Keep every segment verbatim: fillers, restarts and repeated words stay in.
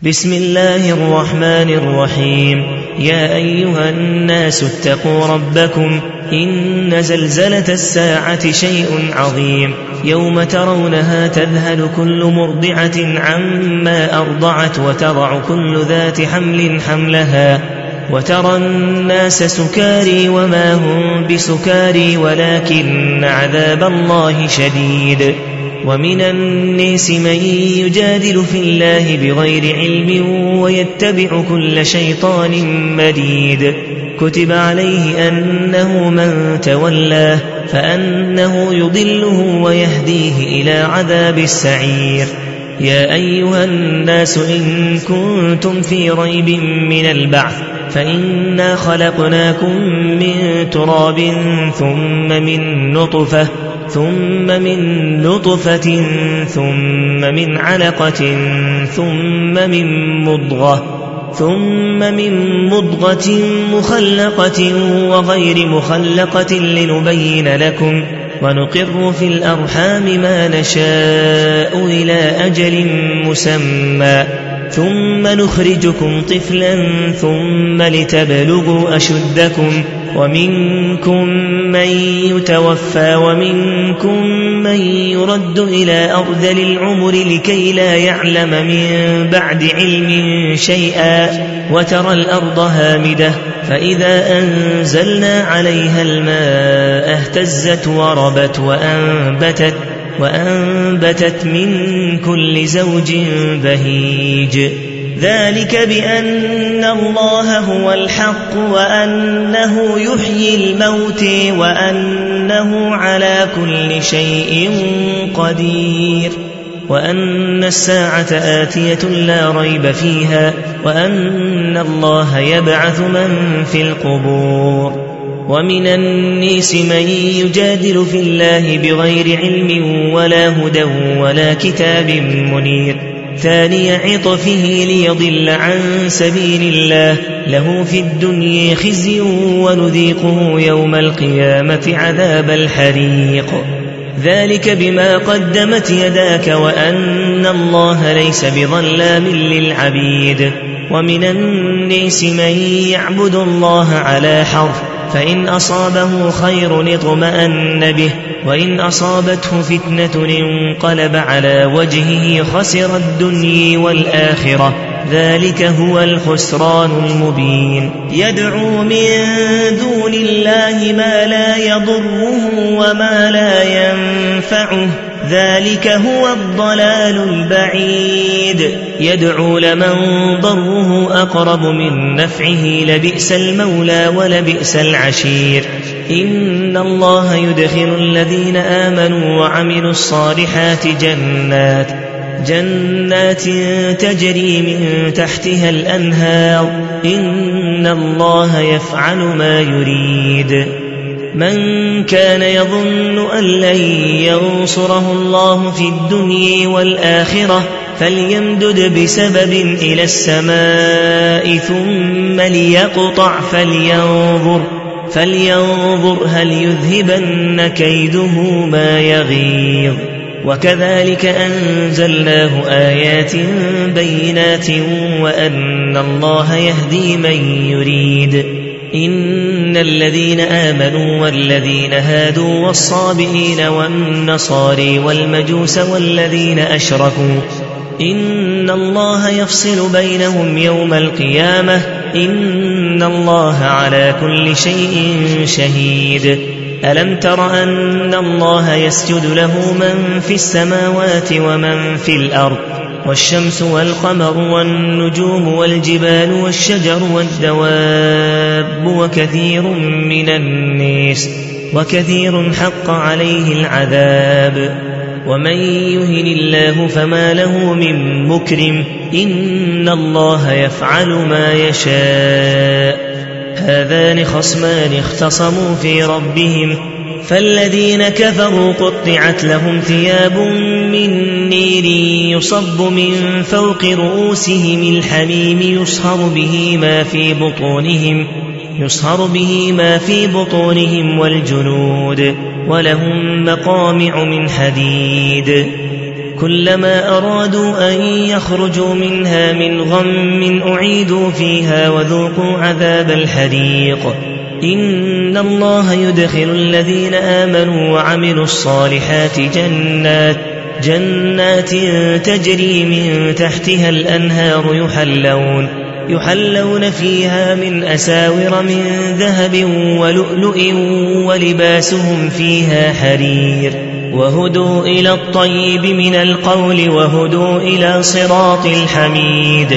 بسم الله الرحمن الرحيم. يا أيها الناس اتقوا ربكم إن زلزلة الساعة شيء عظيم يوم ترونها تذهل كل مرضعة عما أرضعت وتضع كل ذات حمل حملها وترى الناس سكاري وما هم بسكاري ولكن عذاب الله شديد. ومن الناس من يجادل في الله بغير علم ويتبع كل شيطان مريد. كتب عليه أنه من تولاه فأنه يضله ويهديه إلى عذاب السعير. يا أيها الناس إن كنتم في ريب من البعث فإنا خلقناكم من تراب ثم من نطفة ثم من نطفة ثم من علقة ثم من مضغة ثم من مضغة مخلقة وغير مخلقة لنبين لكم ونقر في الأرحام ما نشاء إلى أجل مسمى ثم نخرجكم طفلا ثم لتبلغوا أشدكم ومنكم من يتوفى ومنكم من يرد إلى أرذل العمر لكي لا يعلم من بعد علم شيئا وترى الأرض هامدة فإذا أنزلنا عليها الماء اهتزت وربت وأنبتت وأنبتت من كل زوج بهيج. ذلك بأن الله هو الحق وأنه يحيي الموت وأنه على كل شيء قدير وأن الساعة آتية لا ريب فيها وأن الله يبعث من في القبور. ومن الناس من يجادل في الله بغير علم ولا هدى ولا كتاب منير. ثاني عطفه ليضل عن سبيل الله له في الدنيا خزي ونذيقه يوم القيامة عذاب الحريق. ذلك بما قدمت يداك وأن الله ليس بظلام للعبيد. ومن الناس من يعبد الله على حرف فإن أصابه خير اطمأن به وإن أصابته فتنة انقلب على وجهه خسر الدنيا والآخرة ذلك هو الخسران المبين. يدعو من دون الله ما لا يضره وما لا ينفعه ذلك هو الضلال البعيد. يدعو لمن ضره أقرب من نفعه لبئس المولى ولبئس العشير. إن الله يدخل الذين آمنوا وعملوا الصالحات جنات جنات تجري من تحتها الأنهار إن الله يفعل ما يريد. من كان يظن أن لن ينصره الله في الدنيا والآخرة فليمدد بسبب إلى السماء ثم ليقطع فلينظر فلينظر هل يذهبن كيده ما يغيظ. وكذلك أنزلناه آيات بينات وأن الله يهدي من يريد. إن الذين آمنوا والذين هادوا والصابئين والنصاري والمجوس والذين أشركوا إن الله يفصل بينهم يوم القيامة إن الله على كل شيء شهيد. ألم تر أن الله يسجد له من في السماوات ومن في الأرض والشمس والقمر والنجوم والجبال والشجر والدواب وكثير من الناس وكثير حق عليه العذاب. ومن يهن الله فما له من مكرم إن الله يفعل ما يشاء. هذان خصمان اختصموا في ربهم فالذين كفروا قطعت لهم ثياب من نير يصب من فوق رؤوسهم الحميم يصهر به ما في بطونهم يصهر به ما في بطونهم والجلود ولهم مقامع من حديد كلما أرادوا أن يخرجوا منها من غم أعيدوا فيها وذوقوا عذاب الحريق إن الله يدخل الذين آمنوا وعملوا الصالحات جنات جنات تجري من تحتها الأنهار يحلون يحلون فيها من أساور من ذهب ولؤلؤ ولباسهم فيها حرير وهدوا إلى الطيب من القول وهدوا إلى صراط الحميد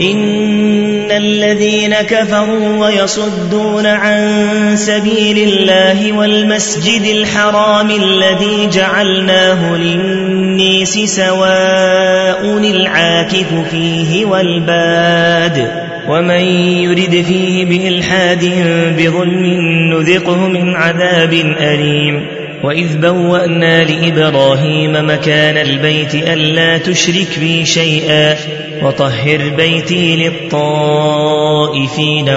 إن الذين كفروا ويصدون عن سبيل الله والمسجد الحرام الذي جعلناه للناس سواء العاكف فيه والباد ومن يرد فيه بإلحاد بظلم نذقه من عذاب أليم وإذ بوأنا لإبراهيم مكان البيت ألا تشرك بي شيئا وطهر بيتي للطائفين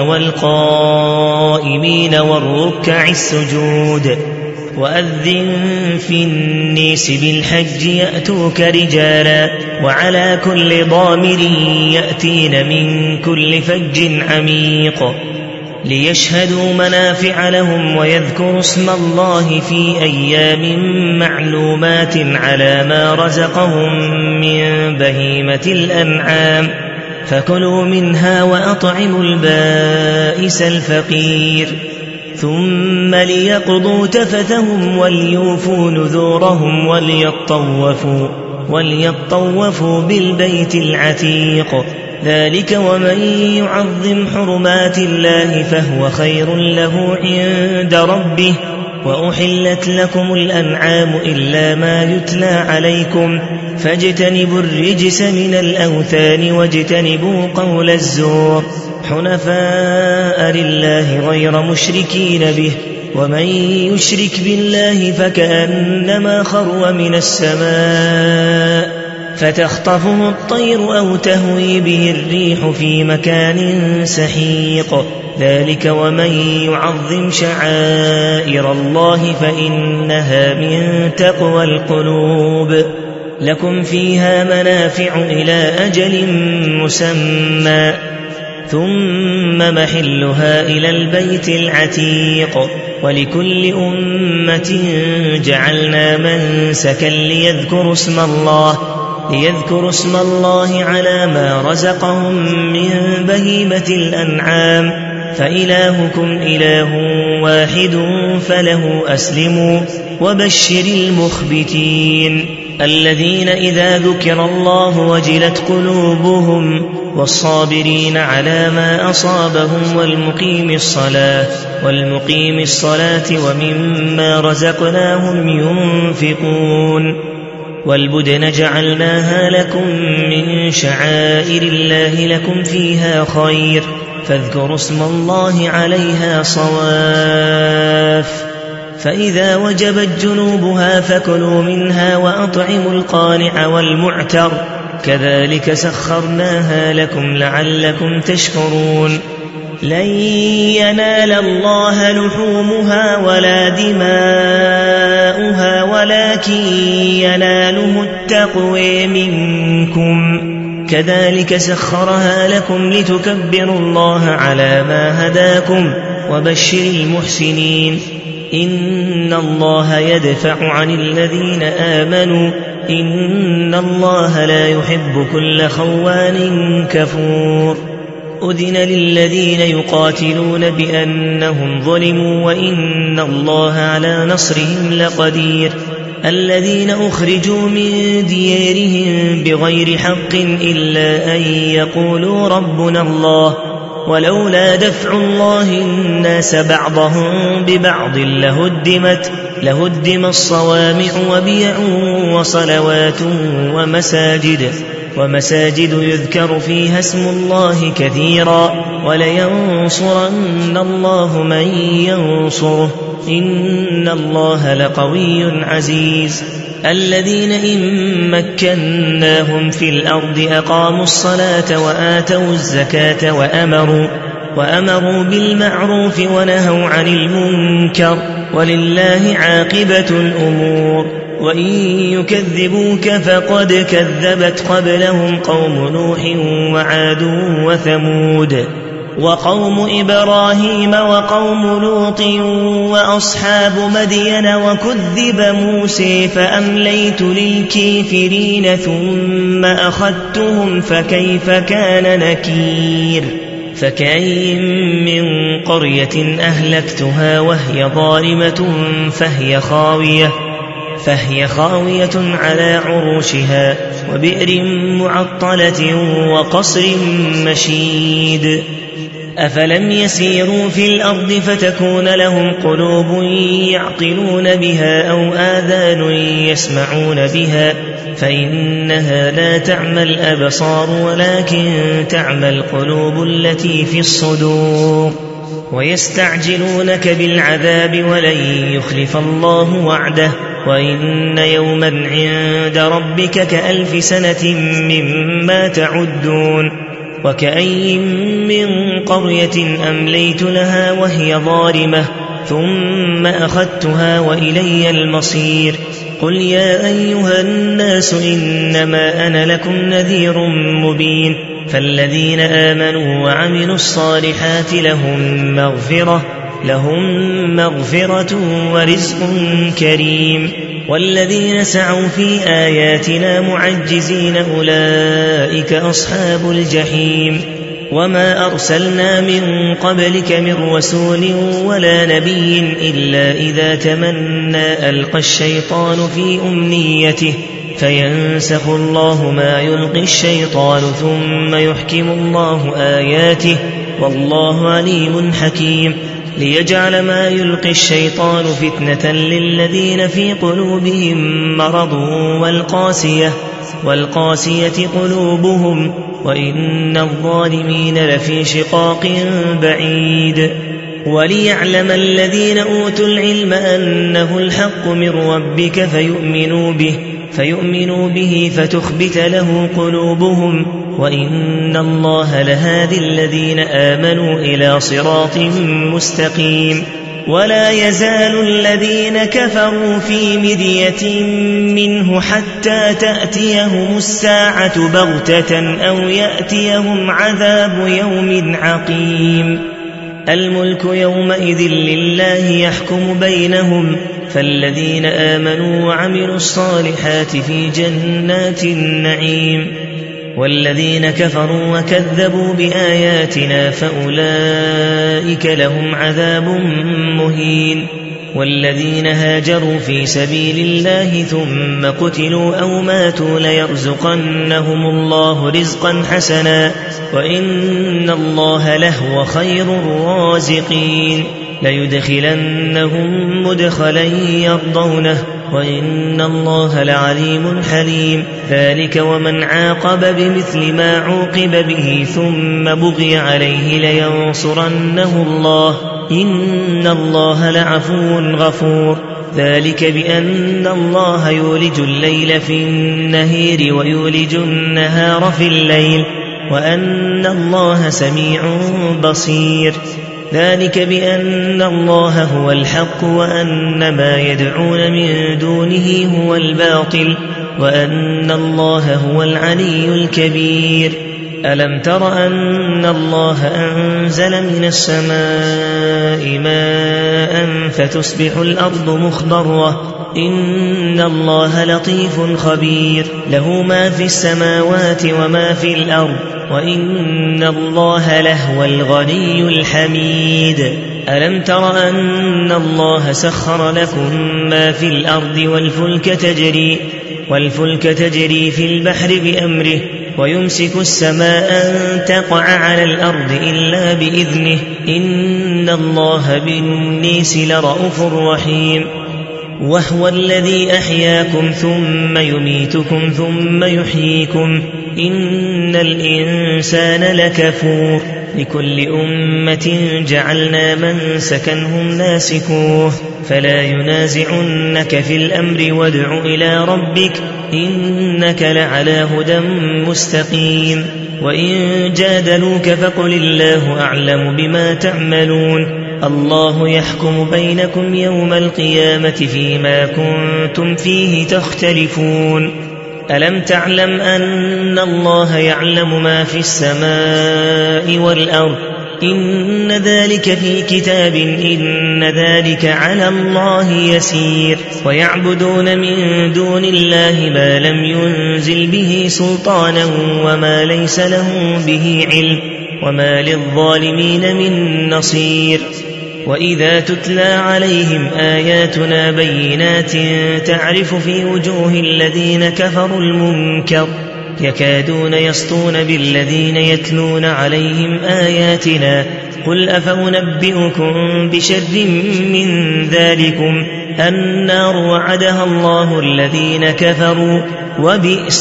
والقائمين والركع السجود وأذن في الناس بالحج يأتوك رجالا وعلى كل ضامر يأتين من كل فج عميق ليشهدوا منافع لهم ويذكروا اسم الله في أيام معلومات على ما رزقهم من بهيمة الأنعام فكلوا منها وأطعموا البائس الفقير ثم ليقضوا تفثهم وليوفوا نذورهم وليطوفوا, وليطوفوا بالبيت العتيق ذلك ومن يعظم حرمات الله فهو خير له عند ربه وأحلت لكم الأنعام إلا ما يتلى عليكم فاجتنبوا الرجس من الأوثان واجتنبوا قول الزور حنفاء لله غير مشركين به ومن يشرك بالله فكأنما خر من السماء فتخطفه الطير أو تهوي به الريح في مكان سحيق ذلك ومن يعظم شعائر الله فإنها من تقوى القلوب لكم فيها منافع إلى أجل مسمى ثم محلها إلى البيت العتيق ولكل أمة جعلنا منسكا ليذكروا اسم الله ليذكروا اسم الله على ما رزقهم من بهيمة الأنعام فإلهكم إله واحد فله أسلموا وبشر المخبتين الذين إذا ذكر الله وجلت قلوبهم والصابرين على ما أصابهم والمقيم الصلاة والمقيم الصلاة ومما رزقناهم ينفقون والبدن جعلناها لكم من شعائر الله لكم فيها خير فاذكروا اسم الله عليها صواف فإذا وجبت جنوبها فكلوا منها وأطعموا القانع والمعتر كذلك سخرناها لكم لعلكم تشكرون لن ينال الله لحومها ولا دماؤها ولكن يناله التقوى منكم كذلك سخرها لكم لتكبروا الله على ما هداكم وبشر المحسنين إن الله يدفع عن الذين آمنوا إن الله لا يحب كل خوان كفور أذن للذين يقاتلون بأنهم ظلموا وإن الله على نصرهم لقدير الذين أخرجوا من ديارهم بغير حق إلا أن يقولوا ربنا الله ولولا دفع الله الناس بعضهم ببعض لهدمت لهدم الصوامع وبيع وصلوات ومساجد ومساجد يذكر فيها اسم الله كثيرا ولينصرن الله من ينصره إن الله لقوي عزيز الذين إن مكناهم في الأرض أقاموا الصلاة وآتوا الزكاة وأمروا, وأمروا بالمعروف ونهوا عن المنكر ولله عاقبة الأمور وإن يكذبوك فقد كذبت قبلهم قوم نوح وعاد وثمود وقوم إبراهيم وقوم لوط وأصحاب مدين وكذب موسى فأمليت للكافرين ثم أخذتهم فكيف كان نكير فكأين من قرية أهلكتها وهي ظالمة فهي خاوية فهي خاوية على عروشها وبئر معطلة وقصر مشيد أفلم يسيروا في الأرض فتكون لهم قلوب يعقلون بها أو آذان يسمعون بها فإنها لا تعمى الأبصار ولكن تعمى القلوب التي في الصدور ويستعجلونك بالعذاب ولن يخلف الله وعده وإن يوما عند ربك كألف سنة مما تعدون وكأي من قرية أمليت لها وهي ظالمة ثم أخذتها وإلي المصير قل يا أيها الناس إنما أنا لكم نذير مبين فالذين آمنوا وعملوا الصالحات لهم مغفرة لهم مغفرة ورزق كريم والذين سعوا في آياتنا معجزين أولئك أصحاب الجحيم وما أرسلنا من قبلك من رسول ولا نبي إلا إذا تمنى ألقى الشيطان في أمنيته فينسخ الله ما يلقي الشيطان ثم يحكم الله آياته والله عليم حكيم ليجعل ما يلقي الشيطان فتنة للذين في قلوبهم مرض والقاسية والقاسية قلوبهم وإن الظالمين لفي شقاق بعيد وليعلم الذين أوتوا العلم أنه الحق من ربك فيؤمنوا به فيؤمنوا به فتخبت له قلوبهم وإن الله لهادي الذين آمنوا إلى صراط مستقيم ولا يزال الذين كفروا في مرية منه حتى تأتيهم الساعة بغتة أو يأتيهم عذاب يوم عقيم الملك يومئذ لله يحكم بينهم فالذين آمنوا وعملوا الصالحات في جنات النعيم والذين كفروا وكذبوا بآياتنا فأولئك لهم عذاب مهين والذين هاجروا في سبيل الله ثم قتلوا أو ماتوا ليرزقنهم الله رزقا حسنا وإن الله لهو خير الرازقين ليدخلنهم مدخلا يرضونه وإن الله لعليم حليم ذلك ومن عاقب بمثل ما عوقب به ثم بغي عليه لينصرنه الله إن الله لعفو غفور ذلك بأن الله يولج الليل في النهار ويولج النهار في الليل وأن الله سميع بصير ذلك بأن الله هو الحق وأن ما يدعون من دونه هو الباطل وأن الله هو العلي الكبير ألم تر أن الله أنزل من السماء ماء فتصبح الأرض مخضرة إن الله لطيف خبير له ما في السماوات وما في الأرض وإن الله لهو الغني الحميد ألم تر أن الله سخر لكم ما في الأرض والفلك تجري والفلك تجري في البحر بأمره ويمسك السماء أن تقع على الأرض إلا بإذنه إن الله بالناس لرءوف رحيم وهو الذي أحياكم ثم يميتكم ثم يحييكم إن الإنسان لكفور لكل أمة جعلنا من سكنهم ناسكوه فلا ينازعنك في الأمر وادع إلى ربك إنك لعلى هدى مستقيم وإن جادلوك فقل الله أعلم بما تعملون الله يحكم بينكم يوم القيامة فيما كنتم فيه تختلفون ألم تعلم أن الله يعلم ما في السماء والأرض إن ذلك في كتاب إن ذلك على الله يسير ويعبدون من دون الله ما لم ينزل به سلطانا وما ليس له به علم وما للظالمين من نصير وإذا تتلى عليهم آياتنا بينات تعرف في وجوه الذين كفروا المنكر يكادون يسطون بالذين يتلون عليهم آياتنا قل أفأنبئكم بشر من ذلكم النار وعدها الله الذين كفروا وبئس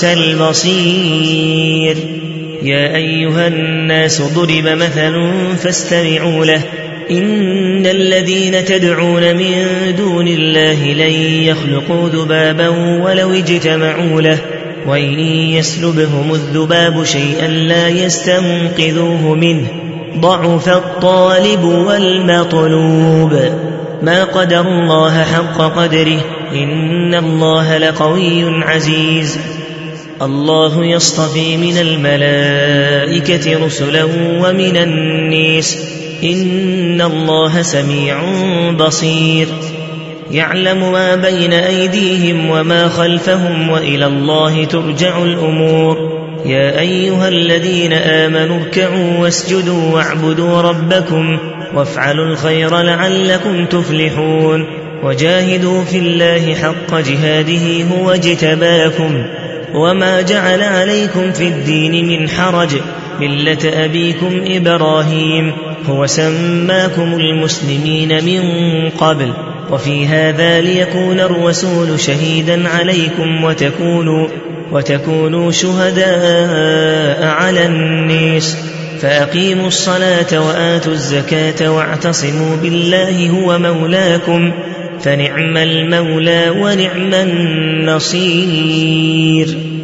المصير يا أيها الناس ضرب مثل فاستمعوا له إن الذين تدعون من دون الله لن يخلقوا ذبابا ولو اجتمعوا له وإن يسلبهم الذباب شيئا لا يستنقذوه منه ضعف الطالب والمطلوب ما قدر الله حق قدره إن الله لقوي عزيز الله يصطفي من الملائكة رسلا ومن الناس إن الله سميع بصير يعلم ما بين أيديهم وما خلفهم وإلى الله ترجع الأمور يا أيها الذين آمنوا اركعوا واسجدوا واعبدوا ربكم وافعلوا الخير لعلكم تفلحون وجاهدوا في الله حق جهاده هو اجتباكم وما جعل عليكم في الدين من حرج ملة أبيكم إبراهيم هو سماكم المسلمين من قبل وفي هذا ليكون الرسول شهيدا عليكم وتكونوا, وتكونوا شهداء على الناس فأقيموا الصلاة وآتوا الزكاة واعتصموا بالله هو مولاكم فنعم المولى ونعم النصير.